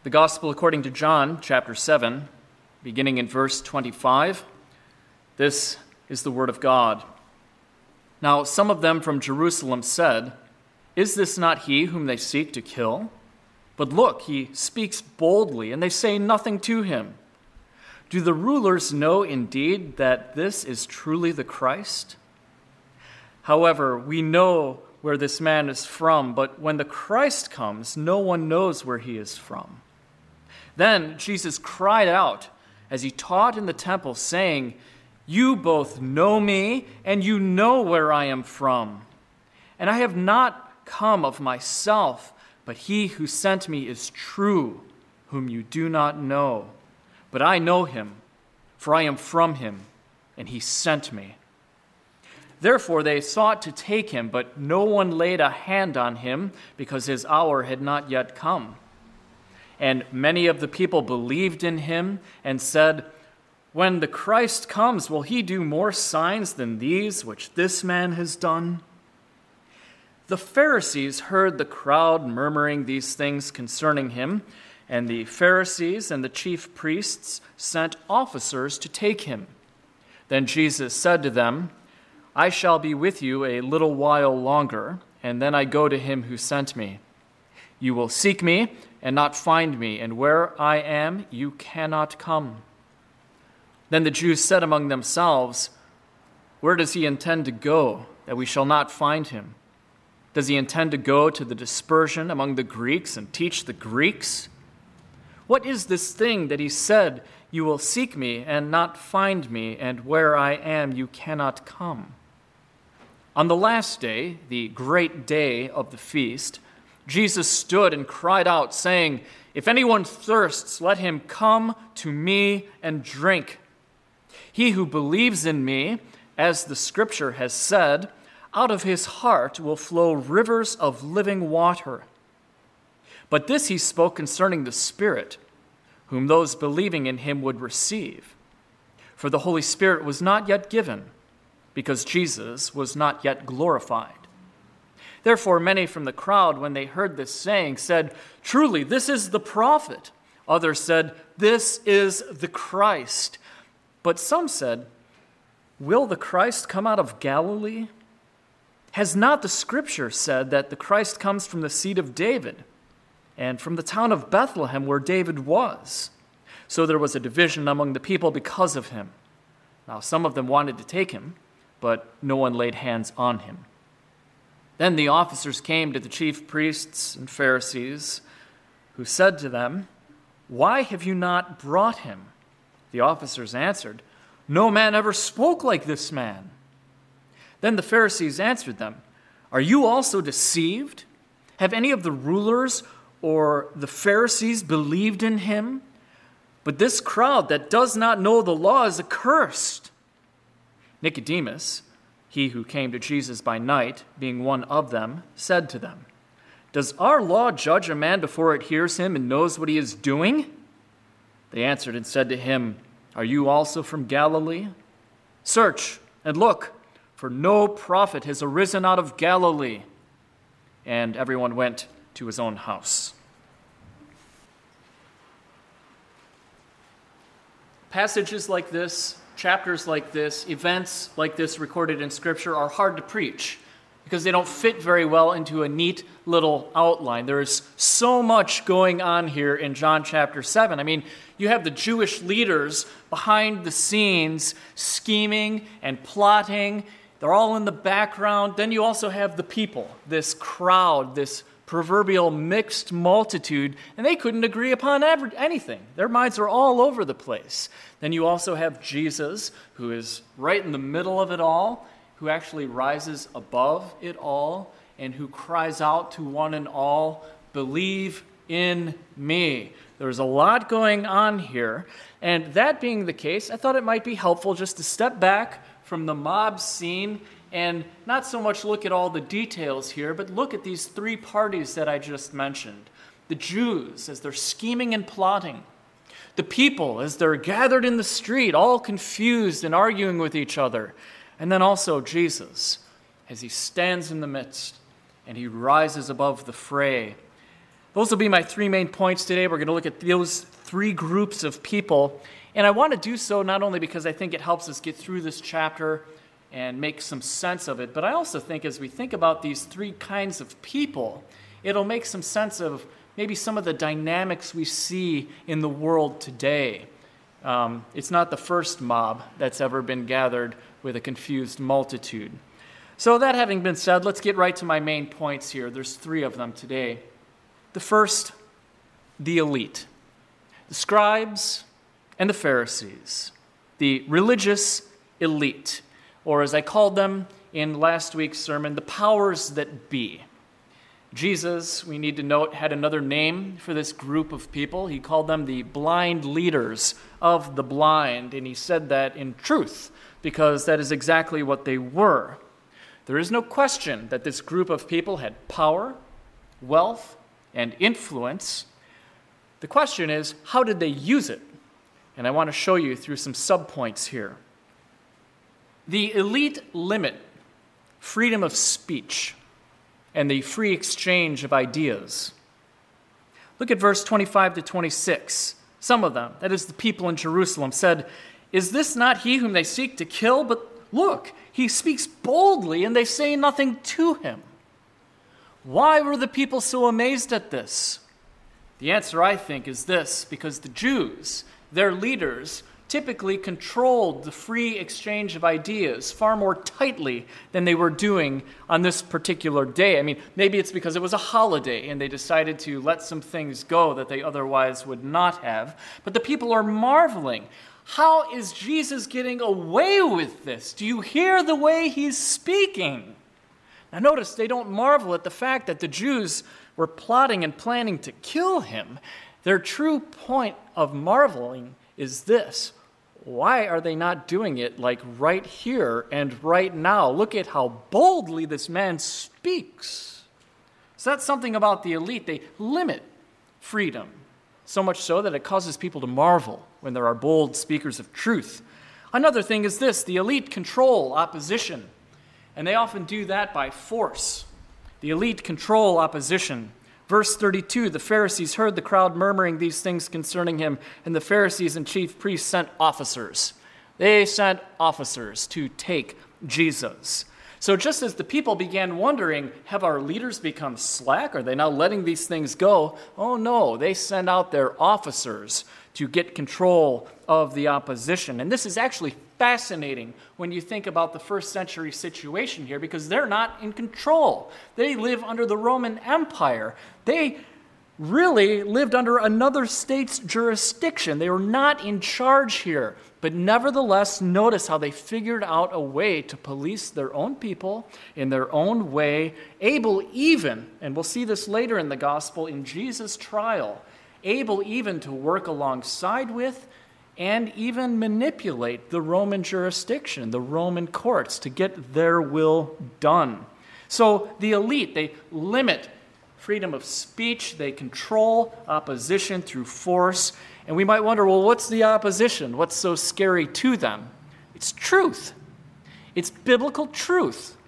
The Gospel according to John, chapter 7, beginning in verse 25. This is the word of God. Now some of them from Jerusalem said, "Is this not he whom they seek to kill? But look, he speaks boldly, and they say nothing to him. Do the rulers know indeed that this is truly the Christ? However, we know where this man is from, but when the Christ comes, no one knows where he is from." Then Jesus cried out as he taught in the temple, saying, "You both know me, and you know where I am from. And I have not come of myself, but he who sent me is true, whom you do not know. But I know him, for I am from him, and he sent me." Therefore they sought to take him, but no one laid a hand on him, because his hour had not yet come. And many of the people believed in him and said, "When the Christ comes, will he do more signs than these which this man has done?" The Pharisees heard the crowd murmuring these things concerning him, and the Pharisees and the chief priests sent officers to take him. Then Jesus said to them, "I shall be with you a little while longer, and then I go to him who sent me. You will seek me and not find me, and where I am, you cannot come." Then the Jews said among themselves, "Where does he intend to go, that we shall not find him? Does he intend to go to the dispersion among the Greeks and teach the Greeks? What is this thing that he said, 'You will seek me and not find me, and where I am, you cannot come'?" On the last day, the great day of the feast, Jesus stood and cried out, saying, "If anyone thirsts, let him come to me and drink. He who believes in me, as the scripture has said, out of his heart will flow rivers of living water." But this he spoke concerning the Spirit, whom those believing in him would receive. For the Holy Spirit was not yet given, because Jesus was not yet glorified. Therefore many from the crowd, when they heard this saying, said, "Truly, this is the prophet." Others said, "This is the Christ." But some said, "Will the Christ come out of Galilee? Has not the scripture said that the Christ comes from the seed of David, and from the town of Bethlehem where David was?" So there was a division among the people because of him. Now some of them wanted to take him, but no one laid hands on him. Then the officers came to the chief priests and Pharisees, who said to them, "Why have you not brought him?" The officers answered, "No man ever spoke like this man." Then the Pharisees answered them, "Are you also deceived? Have any of the rulers or the Pharisees believed in him? But this crowd that does not know the law is accursed." Nicodemus, he who came to Jesus by night, being one of them, said to them, "Does our law judge a man before it hears him and knows what he is doing?" They answered and said to him, "Are you also from Galilee? Search and look, for no prophet has arisen out of Galilee." And everyone went to his own house. Passages like this, chapters like this, events like this recorded in Scripture are hard to preach because they don't fit very well into a neat little outline. There is so much going on here in John chapter 7. I mean, you have the Jewish leaders behind the scenes scheming and plotting. They're all in the background. Then you also have the people, this crowd, this proverbial mixed multitude, and they couldn't agree upon anything. Their minds are all over the place. Then you also have Jesus, who is right in the middle of it all, who actually rises above it all, and who cries out to one and all, "Believe in me." There's a lot going on here, and that being the case, I thought it might be helpful just to step back from the mob scene and not so much look at all the details here, but look at these three parties that I just mentioned. The Jews, as they're scheming and plotting. The people, as they're gathered in the street, all confused and arguing with each other. And then also Jesus, as he stands in the midst and he rises above the fray. Those will be my three main points today. We're going to look at those three groups of people. And I want to do so not only because I think it helps us get through this chapter and make some sense of it, but I also think as we think about these three kinds of people, it'll make some sense of maybe some of the dynamics we see in the world today. It's not the first mob that's ever been gathered with a confused multitude. So that having been said, let's get right to my main points here. There's three of them today. The first, the elite, the scribes and the Pharisees, the religious elite, or as I called them in last week's sermon, the powers that be. Jesus, we need to note, had another name for this group of people. He called them the blind leaders of the blind, and he said that in truth, because that is exactly what they were. There is no question that this group of people had power, wealth, and influence. The question is, how did they use it? And I want to show you through some subpoints here. The elite limit freedom of speech and the free exchange of ideas. Look at verse 25 to 26. Some of them, that is the people in Jerusalem, said, "Is this not he whom they seek to kill? But look, he speaks boldly and they say nothing to him." Why were the people so amazed at this? The answer, I think, is this: because the Jews, their leaders, typically controlled the free exchange of ideas far more tightly than they were doing on this particular day. I mean, maybe it's because it was a holiday and they decided to let some things go that they otherwise would not have. But the people are marveling. How is Jesus getting away with this? Do you hear the way he's speaking? Now notice they don't marvel at the fact that the Jews were plotting and planning to kill him. Their true point of marveling is this: why are they not doing it like right here and right now? Look at how boldly this man speaks. So that's something about the elite. They limit freedom, so much so that it causes people to marvel when there are bold speakers of truth. Another thing is this: the elite control opposition, and they often do that by force. The elite control opposition. Verse 32, the Pharisees heard the crowd murmuring these things concerning him, and the Pharisees and chief priests sent officers. They sent officers to take Jesus. So just as the people began wondering, have our leaders become slack? Are they now letting these things go? Oh no, they send out their officers to get control of the opposition. And this is actually fascinating when you think about the first century situation here, because they're not in control. They live under the Roman Empire. They really lived under another state's jurisdiction. They were not in charge here. But nevertheless, notice how they figured out a way to police their own people in their own way, able even, and we'll see this later in the gospel in Jesus' trial, able even to work alongside with and even manipulate the Roman jurisdiction, the Roman courts, to get their will done. So the elite, they limit freedom of speech, they control opposition through force. And we might wonder, well, what's the opposition? What's so scary to them? It's truth. It's biblical truth.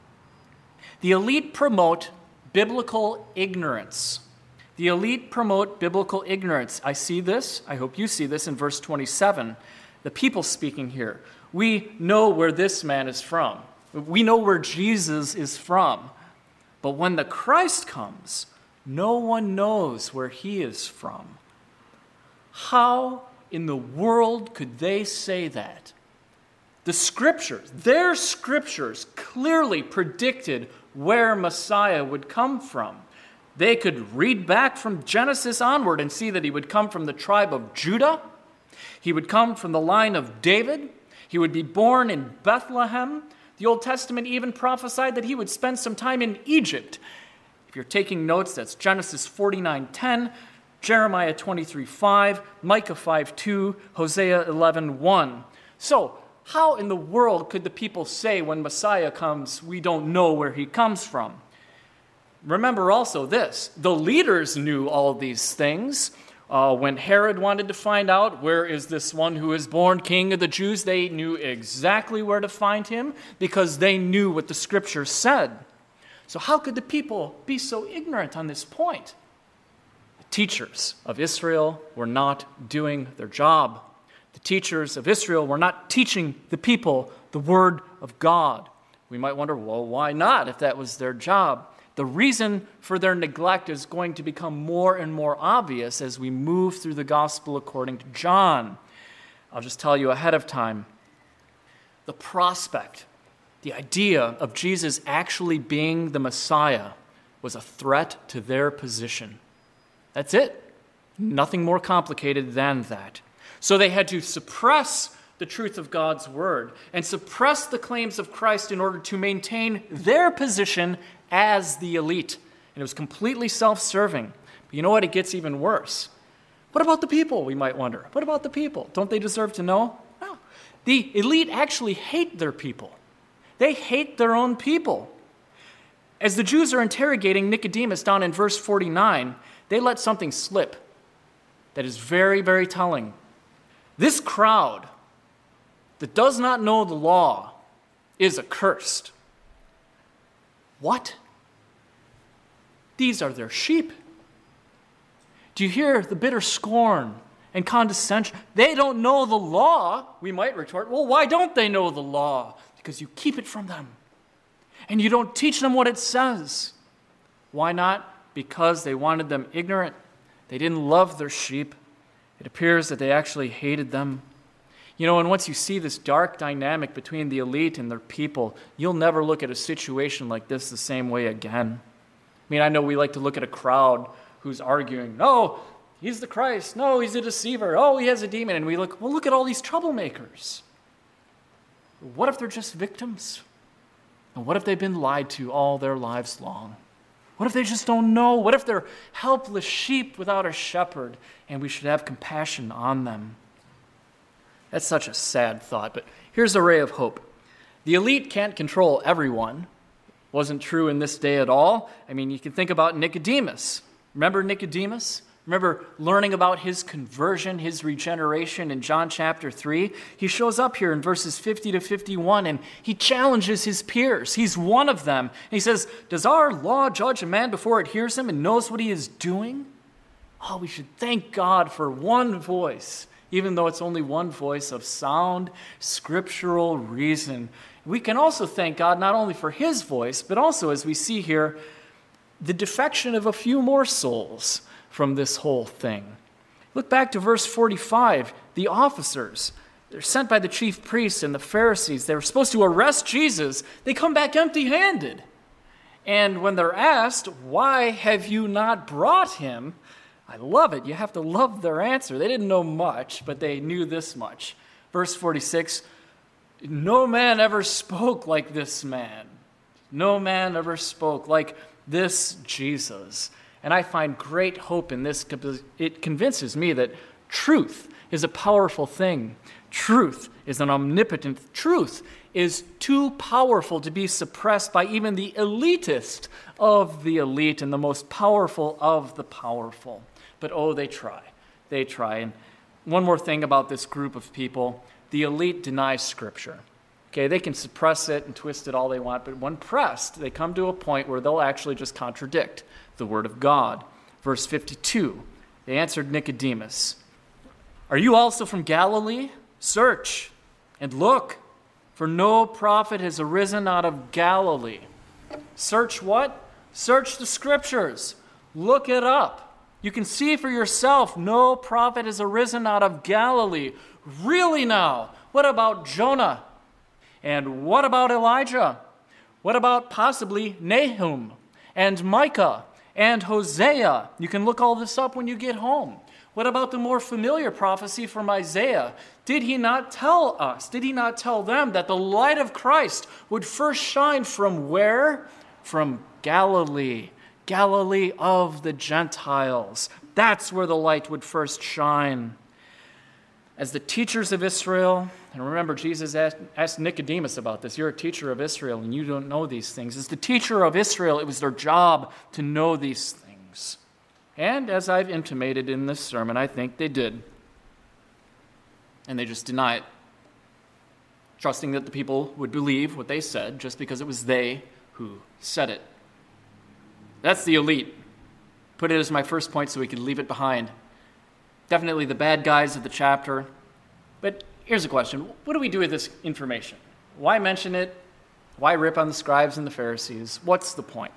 The elite promote biblical ignorance. The elite promote biblical ignorance. I see this. I hope you see this in verse 27. The people speaking here. We know where this man is from. We know where Jesus is from. But when the Christ comes, no one knows where he is from. How in the world could they say that? The scriptures, their scriptures, clearly predicted where Messiah would come from. They could read back from Genesis onward and see that he would come from the tribe of Judah. He would come from the line of David. He would be born in Bethlehem. The Old Testament even prophesied that he would spend some time in Egypt. If you're taking notes, that's Genesis 49:10, Jeremiah 23:5, Micah 5:2, Hosea 11:1. So, how in the world could the people say when Messiah comes, we don't know where he comes from? Remember also this: the leaders knew all these things. When Herod wanted to find out where is this one who is born king of the Jews, they knew exactly where to find him because they knew what the scripture said. So how could the people be so ignorant on this point? The teachers of Israel were not doing their job. The teachers of Israel were not teaching the people the word of God. We might wonder, well, why not if that was their job? The reason for their neglect is going to become more and more obvious as we move through the gospel according to John. I'll just tell you ahead of time. The prospect, the idea of Jesus actually being the Messiah was a threat to their position. That's it. Nothing more complicated than that. So they had to suppress the truth of God's word and suppress the claims of Christ in order to maintain their position as the elite. And it was completely self-serving. But you know what? It gets even worse. What about the people, we might wonder? What about the people? Don't they deserve to know? No. The elite actually hate their people. They hate their own people. As the Jews are interrogating Nicodemus down in verse 49, they let something slip that is very, very telling. This crowd that does not know the law is accursed. What? These are their sheep. Do you hear the bitter scorn and condescension? They don't know the law. We might retort, well, why don't they know the law? Because you keep it from them. And you don't teach them what it says. Why not? Because they wanted them ignorant. They didn't love their sheep. It appears that they actually hated them. You know, and once you see this dark dynamic between the elite and their people, you'll never look at a situation like this the same way again. I mean, I know we like to look at a crowd who's arguing, no, he's the Christ, no, he's a deceiver, oh, he has a demon, and we look, well, look at all these troublemakers. What if they're just victims? And what if they've been lied to all their lives long? What if they just don't know? What if they're helpless sheep without a shepherd, and we should have compassion on them? That's such a sad thought, but here's a ray of hope. The elite can't control everyone. Wasn't true in this day at all. I mean, you can think about Nicodemus. Remember Nicodemus? Remember learning about his conversion, his regeneration in John chapter 3? He shows up here in verses 50 to 51, and he challenges his peers. He's one of them. And he says, does our law judge a man before it hears him and knows what he is doing? Oh, we should thank God for one voice, even though it's only one voice of sound scriptural reason. We can also thank God not only for his voice, but also, as we see here, the defection of a few more souls from this whole thing. Look back to verse 45. The officers, they're sent by the chief priests and the Pharisees. They were supposed to arrest Jesus. They come back empty-handed. And when they're asked, why have you not brought him? I love it. You have to love their answer. They didn't know much, but they knew this much. Verse 46, no man ever spoke like this man. No man ever spoke like this Jesus. And I find great hope in this because it convinces me that truth is a powerful thing. Truth is an omnipotent. Truth is too powerful to be suppressed by even the elitist of the elite and the most powerful of the powerful. But oh, they try. They try. And one more thing about this group of people, the elite denies Scripture. Okay, they can suppress it and twist it all they want, but when pressed, they come to a point where they'll actually just contradict the Word of God. Verse 52, they answered Nicodemus, are you also from Galilee? Search and look, for no prophet has arisen out of Galilee. Search what? Search the Scriptures. Look it up. You can see for yourself, no prophet has arisen out of Galilee. Really now? What about Jonah? And what about Elijah? What about possibly Nahum and Micah and Hosea? You can look all this up when you get home. What about the more familiar prophecy from Isaiah? Did he not tell us, did he not tell them that the light of Christ would first shine from where? From Galilee. Galilee of the Gentiles. That's where the light would first shine. As the teachers of Israel, and remember Jesus asked Nicodemus about this, you're a teacher of Israel and you don't know these things. As the teacher of Israel, it was their job to know these things. And as I've intimated in this sermon, I think they did. And they just deny it, trusting that the people would believe what they said just because it was they who said it. That's the elite. put it as my first point so we could leave it behind. Definitely the bad guys of the chapter. But here's a question. What do we do with this information? Why mention it? Why rip on the scribes and the Pharisees? What's the point?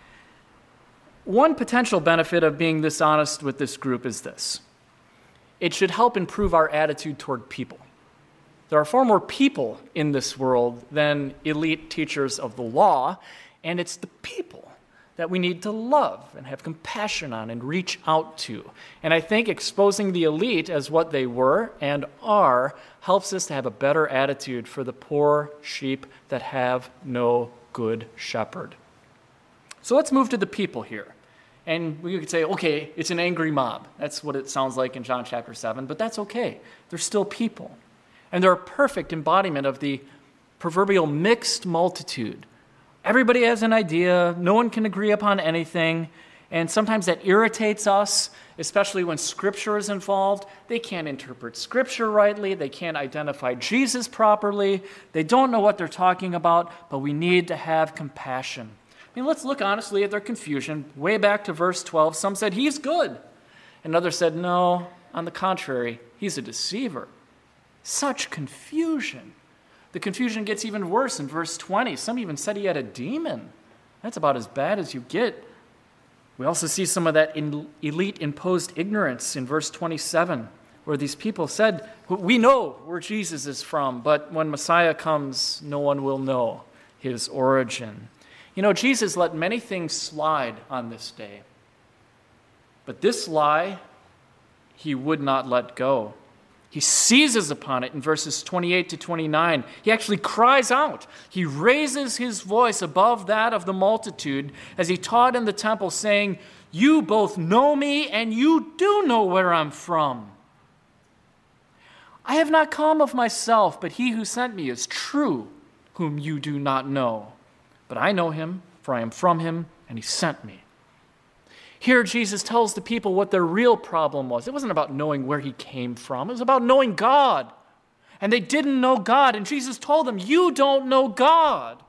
One potential benefit of being this honest with this group is this. It should help improve our attitude toward people. There are far more people in this world than elite teachers of the law, and it's the people that we need to love and have compassion on and reach out to. And I think exposing the elite as what they were and are helps us to have a better attitude for the poor sheep that have no good shepherd. So let's move to the people here. And we could say, okay, it's an angry mob. That's what it sounds like in John chapter 7, but that's okay. They're still people. And they're a perfect embodiment of the proverbial mixed multitude. Everybody has an idea. No one can agree upon anything. And sometimes that irritates us, especially when Scripture is involved. They can't interpret Scripture rightly. They can't identify Jesus properly. They don't know what they're talking about, but we need to have compassion. I mean, let's look honestly at their confusion. Way back to verse 12, some said, he's good. And others said, no, on the contrary, he's a deceiver. Such confusion. The confusion gets even worse in verse 20. Some even said he had a demon. That's about as bad as you get. We also see some of that elite imposed ignorance in verse 27, where these people said, we know where Jesus is from, but when Messiah comes, no one will know his origin. You know, Jesus let many things slide on this day, but this lie he would not let go. He seizes upon it in verses 28 to 29. He actually cries out. He raises his voice above that of the multitude as he taught in the temple, saying, you both know me and you do know where I'm from. I have not come of myself, but he who sent me is true, whom you do not know. But I know him, for I am from him, and he sent me. Here, Jesus tells the people what their real problem was. It wasn't about knowing where he came from. It was about knowing God. And they didn't know God. And Jesus told them, you don't know God.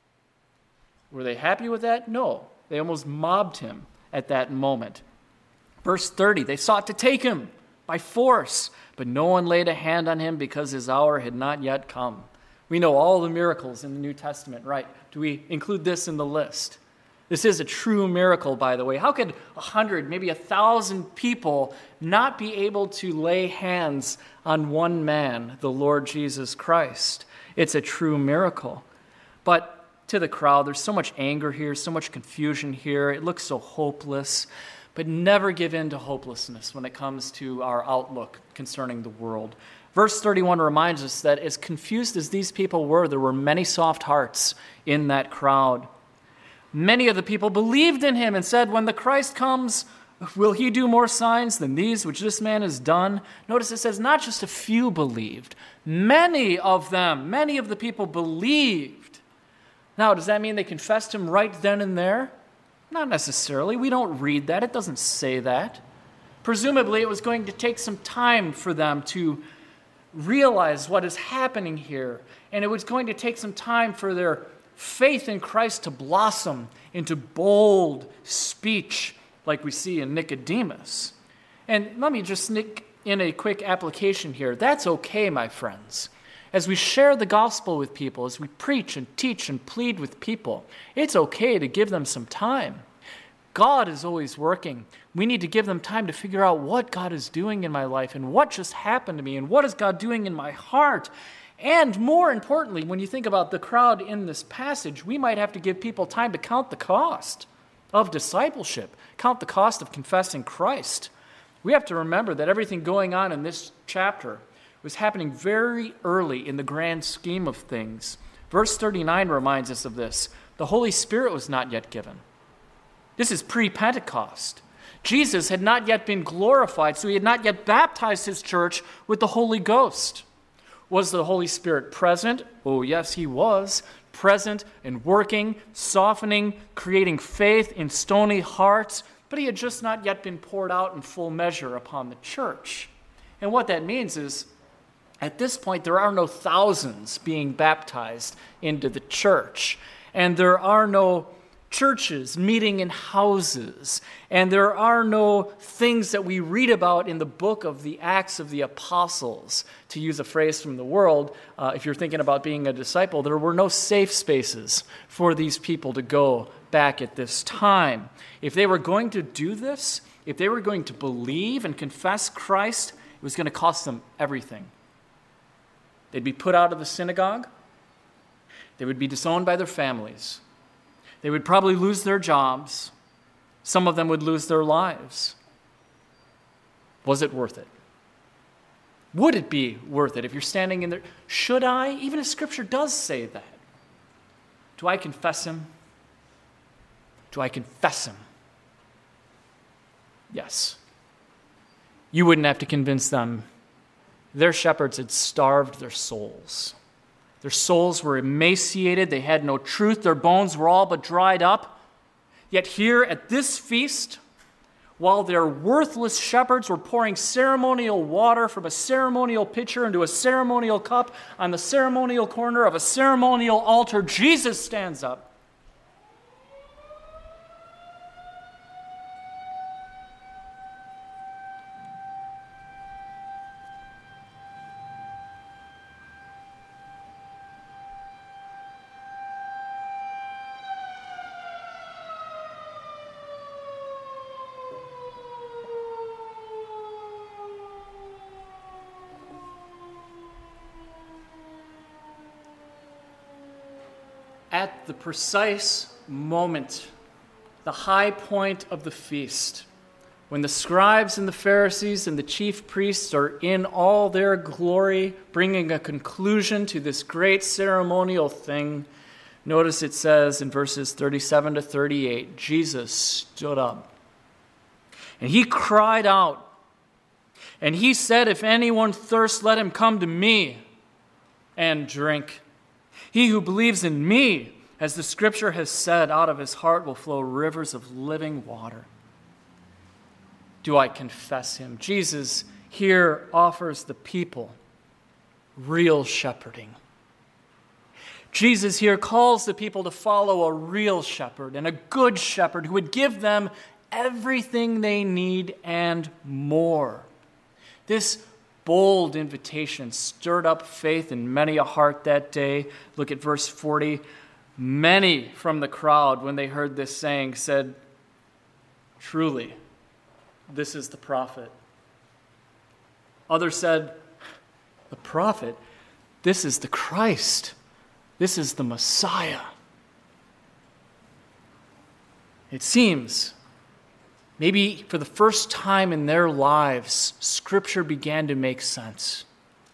Were they happy with that? No. They almost mobbed him at that moment. Verse 30, they sought to take him by force, but no one laid a hand on him because his hour had not yet come. We know all the miracles in the New Testament, right? Do we include this in the list? This is a true miracle, by the way. How could 100, maybe 1,000 people not be able to lay hands on one man, the Lord Jesus Christ? It's a true miracle. But to the crowd, there's so much anger here, so much confusion here. It looks so hopeless. But never give in to hopelessness when it comes to our outlook concerning the world. Verse 31 reminds us that as confused as these people were, there were many soft hearts in that crowd. Many of the people believed in him and said, when the Christ comes, will he do more signs than these which this man has done? Notice it says not just a few believed. Many of the people believed. Now, does that mean they confessed him right then and there? Not necessarily. We don't read that. It doesn't say that. Presumably, it was going to take some time for them to realize what is happening here. And it was going to take some time for their faith in Christ to blossom into bold speech like we see in Nicodemus. And let me just sneak in a quick application here. That's okay, my friends. As we share the gospel with people, as we preach and teach and plead with people, it's okay to give them some time. God is always working. We need to give them time to figure out what God is doing in my life and what just happened to me and what is God doing in my heart. And more importantly, when you think about the crowd in this passage, we might have to give people time to count the cost of discipleship, count the cost of confessing Christ. We have to remember that everything going on in this chapter was happening very early in the grand scheme of things. Verse 39 reminds us of this. The Holy Spirit was not yet given. This is pre-Pentecost. Jesus had not yet been glorified, so he had not yet baptized his church with the Holy Ghost. Was the Holy Spirit present? Oh, yes, he was. Present and working, softening, creating faith in stony hearts, but he had just not yet been poured out in full measure upon the church. And what that means is, at this point, there are no thousands being baptized into the church, and there are no churches meeting in houses, and there are no things that we read about in the book of the Acts of the Apostles. To use a phrase from the world, if you're thinking about being a disciple, there were no safe spaces for these people to go back at this time. If they were going to do this, if they were going to believe and confess Christ, it was going to cost them everything. They'd be put out of the synagogue. They would be disowned by their families. They would probably lose their jobs. Some of them would lose their lives. Was it worth it? Would it be worth it if you're standing in there? Should I? Even if Scripture does say that. Do I confess him? Do I confess him? Yes. You wouldn't have to convince them. Their shepherds had starved their souls. Their souls were emaciated. They had no truth. Their bones were all but dried up. Yet here at this feast, while their worthless shepherds were pouring ceremonial water from a ceremonial pitcher into a ceremonial cup on the ceremonial corner of a ceremonial altar, Jesus stands up. At the precise moment, the high point of the feast, when the scribes and the Pharisees and the chief priests are in all their glory, bringing a conclusion to this great ceremonial thing, notice it says in verses 37 to 38, Jesus stood up, and he cried out, and he said, "If anyone thirsts, let him come to me and drink. He who believes in me, as the Scripture has said, out of his heart will flow rivers of living water." Do I confess him? Jesus here offers the people real shepherding. Jesus here calls the people to follow a real shepherd and a good shepherd who would give them everything they need and more. This bold invitation stirred up faith in many a heart that day. Look at verse 40. Many from the crowd, when they heard this saying, said, "Truly, this is the prophet." Others said, "The prophet? This is the Christ. This is the Messiah." It seems, maybe for the first time in their lives, Scripture began to make sense.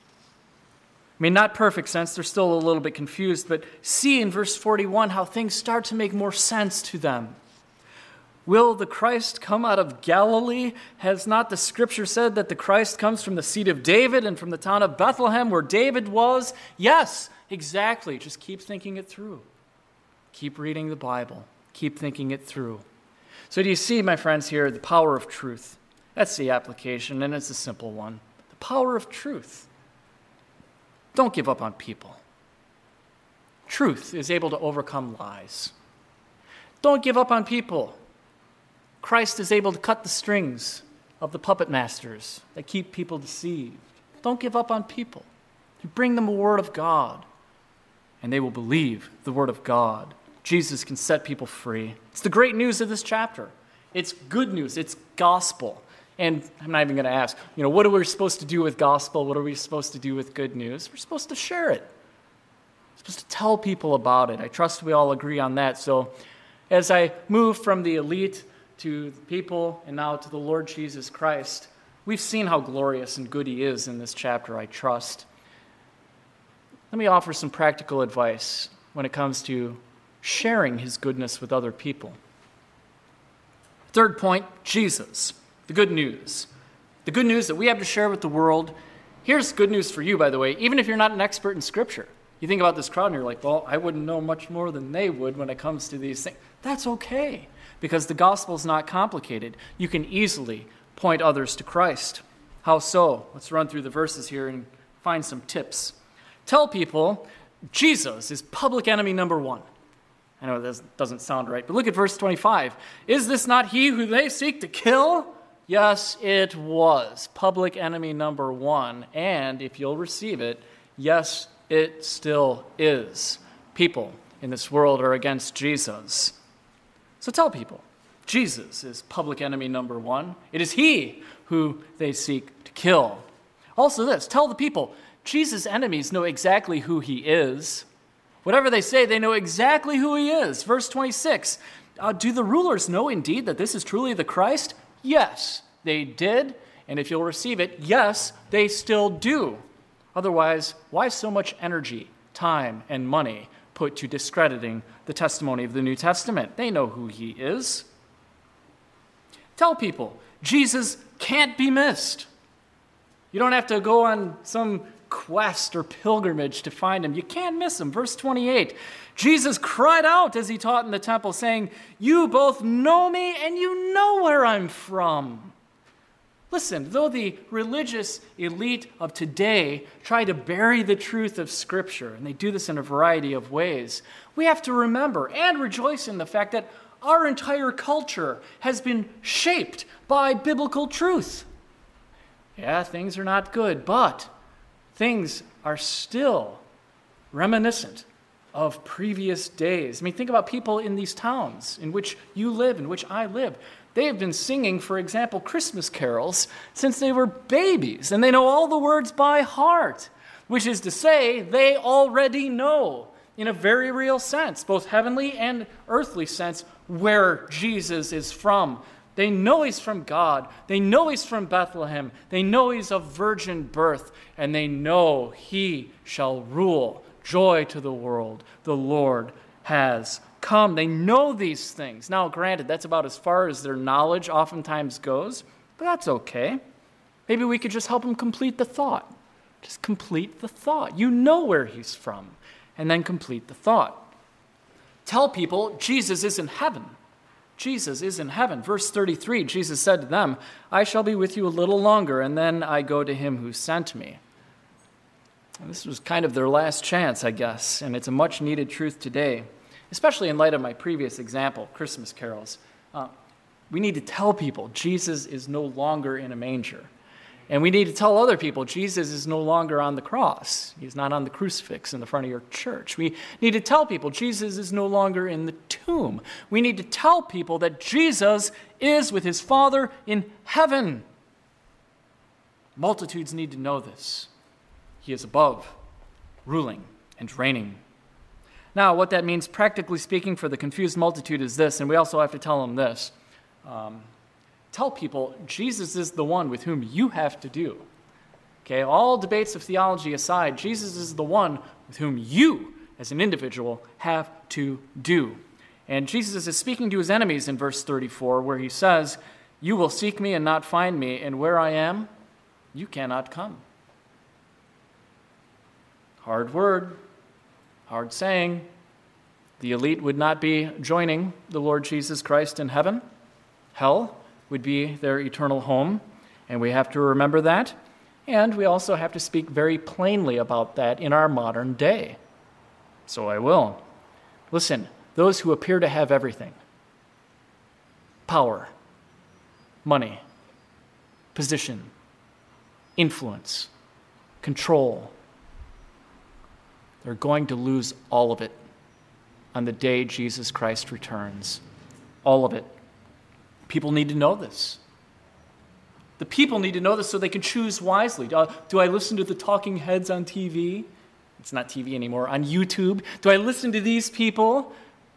I mean, not perfect sense. They're still a little bit confused, but see in verse 41 how things start to make more sense to them. Will the Christ come out of Galilee? Has not the Scripture said that the Christ comes from the seed of David and from the town of Bethlehem where David was? Yes, exactly. Just keep thinking it through. Keep reading the Bible. Keep thinking it through. So do you see, my friends, here, the power of truth? That's the application, and it's a simple one. The power of truth. Don't give up on people. Truth is able to overcome lies. Don't give up on people. Christ is able to cut the strings of the puppet masters that keep people deceived. Don't give up on people. You bring them the Word of God, and they will believe the Word of God. Jesus can set people free. It's the great news of this chapter. It's good news. It's gospel. And I'm not even going to ask, what are we supposed to do with gospel? What are we supposed to do with good news? We're supposed to share it. We're supposed to tell people about it. I trust we all agree on that. So as I move from the elite to the people and now to the Lord Jesus Christ, we've seen how glorious and good he is in this chapter, I trust. Let me offer some practical advice when it comes to sharing his goodness with other people. Third point, Jesus. The good news. The good news that we have to share with the world. Here's good news for you, by the way, even if you're not an expert in Scripture. You think about this crowd and you're like, well, I wouldn't know much more than they would when it comes to these things. That's okay, because the gospel is not complicated. You can easily point others to Christ. How so? Let's run through the verses here and find some tips. Tell people Jesus is public enemy number one. I know this doesn't sound right, but look at verse 25. Is this not he who they seek to kill? Yes, it was. Public enemy number one. And if you'll receive it, yes, it still is. People in this world are against Jesus. So tell people, Jesus is public enemy number one. It is he who they seek to kill. Also this, tell the people, Jesus' enemies know exactly who he is. Whatever they say, they know exactly who he is. Verse 26, do the rulers know indeed that this is truly the Christ? Yes, they did. And if you'll receive it, yes, they still do. Otherwise, why so much energy, time, and money put to discrediting the testimony of the New Testament? They know who he is. Tell people, Jesus can't be missed. You don't have to go on some quest or pilgrimage to find him. You can't miss him. Verse 28, Jesus cried out as he taught in the temple, saying, you both know me and you know where I'm from. Listen, though the religious elite of today try to bury the truth of Scripture, and they do this in a variety of ways, we have to remember and rejoice in the fact that our entire culture has been shaped by biblical truth. Yeah, things are not good, but things are still reminiscent of previous days. I mean, think about people in these towns in which you live, in which I live. They have been singing, for example, Christmas carols since they were babies, and they know all the words by heart, which is to say, they already know, in a very real sense, both heavenly and earthly sense, where Jesus is from. They know he's from God. They know he's from Bethlehem. They know he's of virgin birth, and they know he shall rule. Joy to the world. The Lord has come. They know these things. Now, granted, that's about as far as their knowledge oftentimes goes, but that's okay. Maybe we could just help them complete the thought. Just complete the thought. You know where he's from, and then complete the thought. Tell people Jesus is in heaven. Jesus is in heaven. Verse 33, Jesus said to them, I shall be with you a little longer, and then I go to him who sent me. And this was kind of their last chance, I guess, and it's a much-needed truth today, especially in light of my previous example, Christmas carols. We need to tell people Jesus is no longer in a manger. And we need to tell other people Jesus is no longer on the cross. He's not on the crucifix in the front of your church. We need to tell people Jesus is no longer in the tomb. We need to tell people that Jesus is with his Father in heaven. Multitudes need to know this. He is above, ruling and reigning. Now, what that means, practically speaking, for the confused multitude is this, and we also have to tell them this. Tell people Jesus is the one with whom you have to do. Okay, all debates of theology aside, Jesus is the one with whom you, as an individual, have to do. And Jesus is speaking to his enemies in verse 34, where he says, you will seek me and not find me, and where I am, you cannot come. Hard word, hard saying. The elite would not be joining the Lord Jesus Christ in heaven. Hell would be their eternal home, and we have to remember that. And we also have to speak very plainly about that in our modern day. So I will. Listen, those who appear to have everything, power, money, position, influence, control, they're going to lose all of it on the day Jesus Christ returns. All of it. People need to know this. The people need to know this so they can choose wisely. Do I listen to the talking heads on TV? It's not TV anymore. On YouTube? Do I listen to these people?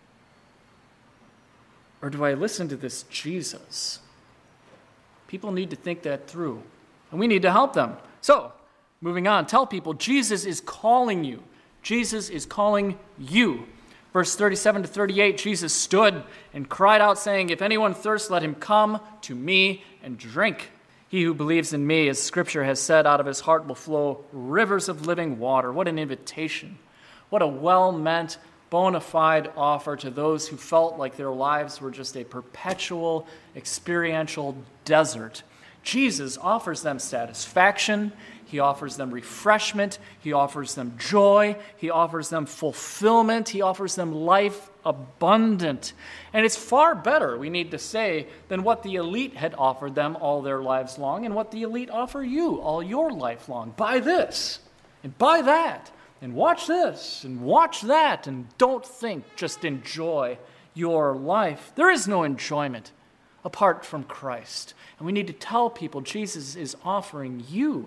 Or do I listen to this Jesus? People need to think that through. And we need to help them. So, moving on, tell people Jesus is calling you. Jesus is calling you. Verse 37 to 38, Jesus stood and cried out, saying, if anyone thirsts, let him come to me and drink. He who believes in me, as Scripture has said, out of his heart will flow rivers of living water. What an invitation. What a well-meant, bona fide offer to those who felt like their lives were just a perpetual, experiential desert. Jesus offers them satisfaction. He offers them refreshment. He offers them joy. He offers them fulfillment. He offers them life abundant. And it's far better, we need to say, than what the elite had offered them all their lives long and what the elite offer you all your life long. Buy this and buy that and watch this and watch that, and don't think, just enjoy your life. There is no enjoyment apart from Christ. And we need to tell people Jesus is offering you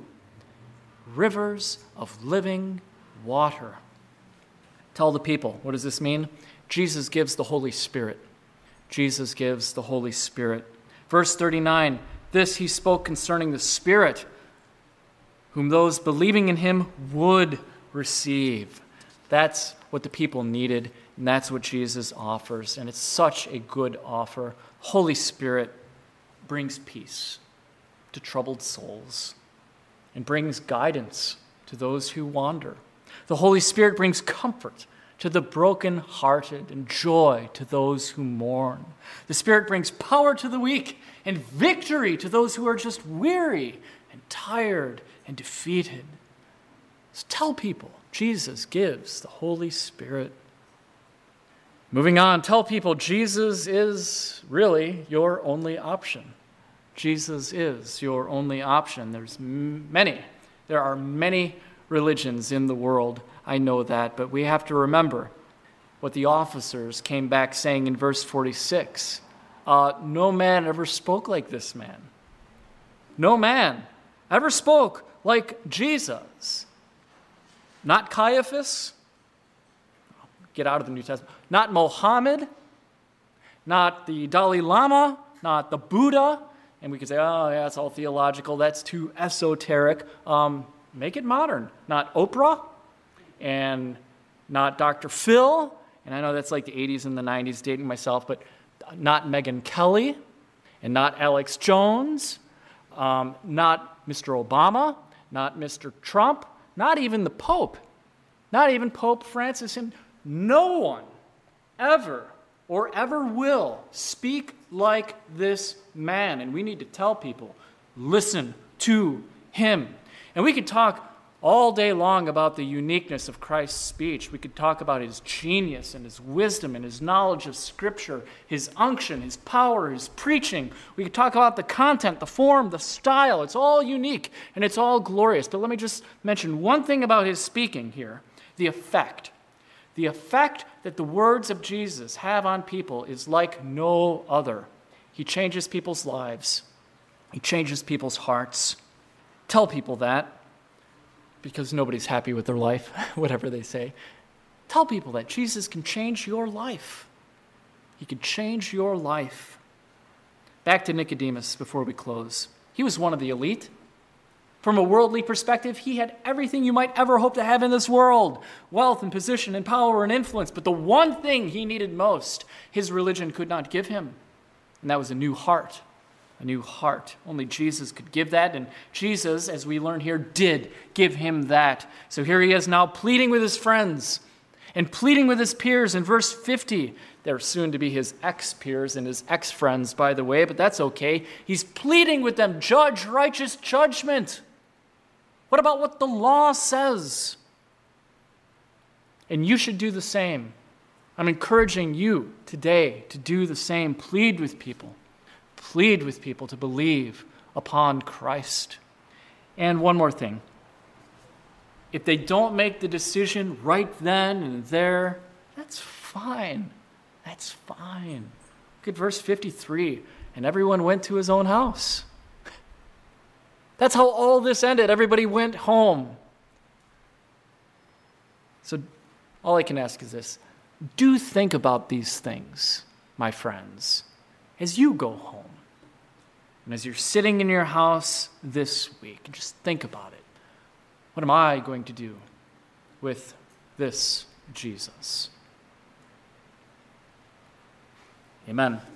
rivers of living water. Tell the people, what does this mean? Jesus gives the Holy Spirit. Jesus gives the Holy Spirit. Verse 39, this he spoke concerning the Spirit, whom those believing in him would receive. That's what the people needed, and that's what Jesus offers. And it's such a good offer. Holy Spirit brings peace to troubled souls and brings guidance to those who wander. The Holy Spirit brings comfort to the brokenhearted and joy to those who mourn. The Spirit brings power to the weak and victory to those who are just weary and tired and defeated. So tell people, Jesus gives the Holy Spirit. Moving on, tell people Jesus is really your only option. Jesus is your only option. There are many religions in the world. I know that, but we have to remember what the officers came back saying in verse 46. No man ever spoke like this man. No man ever spoke like Jesus. Not Caiaphas. Get out of the New Testament. Not Mohammed. Not the Dalai Lama. Not the Buddha. And we could say, oh, yeah, it's all theological. That's too esoteric. Make it modern. Not Oprah. And not Dr. Phil. And I know that's like the 80s and the 90s, dating myself, but not Megyn Kelly. And not Alex Jones. Not Mr. Obama. Not Mr. Trump. Not even the Pope. Not even Pope Francis. No one ever or ever will speak like this man. And we need to tell people, listen to him. And we could talk all day long about the uniqueness of Christ's speech. We could talk about his genius and his wisdom and his knowledge of Scripture, his unction, his power, his preaching. We could talk about the content, the form, the style. It's all unique and it's all glorious. But let me just mention one thing about his speaking here, the effect. The effect that the words of Jesus have on people is like no other. He changes people's lives. He changes people's hearts. Tell people that, because nobody's happy with their life, whatever they say. Tell people that Jesus can change your life. He can change your life. Back to Nicodemus before we close. He was one of the elite. From a worldly perspective, he had everything you might ever hope to have in this world. Wealth and position and power and influence. But the one thing he needed most, his religion could not give him. And that was a new heart. A new heart. Only Jesus could give that. And Jesus, as we learn here, did give him that. So here he is now pleading with his friends and pleading with his peers. In verse 50, they're soon to be his ex-peers and his ex-friends, by the way, but that's okay. He's pleading with them, judge righteous judgment. What about what the law says? And you should do the same. I'm encouraging you today to do the same. Plead with people. Plead with people to believe upon Christ. And one more thing. If they don't make the decision right then and there, that's fine. That's fine. Look at verse 53. And everyone went to his own house. That's how all this ended. Everybody went home. So all I can ask is this. Do think about these things, my friends, as you go home. And as you're sitting in your house this week, just think about it. What am I going to do with this Jesus? Amen.